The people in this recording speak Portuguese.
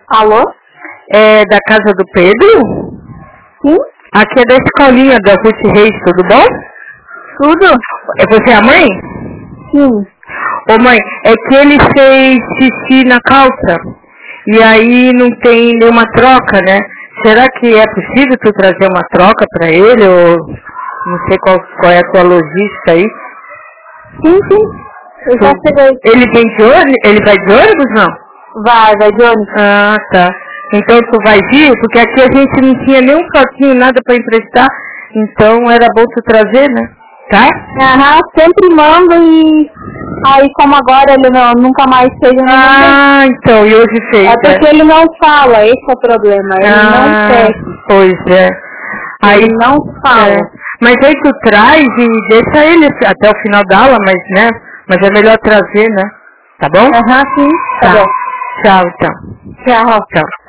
Alô? É da casa do Pedro? Sim? Aqui é da escolinha da Ruth Reis, tudo bom? Tudo? Você é a mãe? Sim. Ô mãe, é que ele fez xixi na calça e aí não tem nenhuma troca, né? Será que é possível tu trazer uma troca pra ele ou não sei qual é a tua logística aí? Sim. Eu já cheguei. Ele vem de ônibus? Ele vai de ônibus, não? Vai de ônibus. Ah, tá. Então tu vai vir? Porque aqui a gente não tinha nenhum potinho, nada pra emprestar, então era bom tu trazer, né? Tá? Aham, sempre mando e aí como agora ele nunca mais fez Ah, então, e hoje fez, é porque ele não fala, esse é o problema, ele não pede. Pois é. Aí, Ele não fala. Mas aí tu traz e deixa ele até o final da aula, mas é melhor trazer, né? Tá bom? Aham, sim, tá bom. Tchau, então. Tchau. Tchau.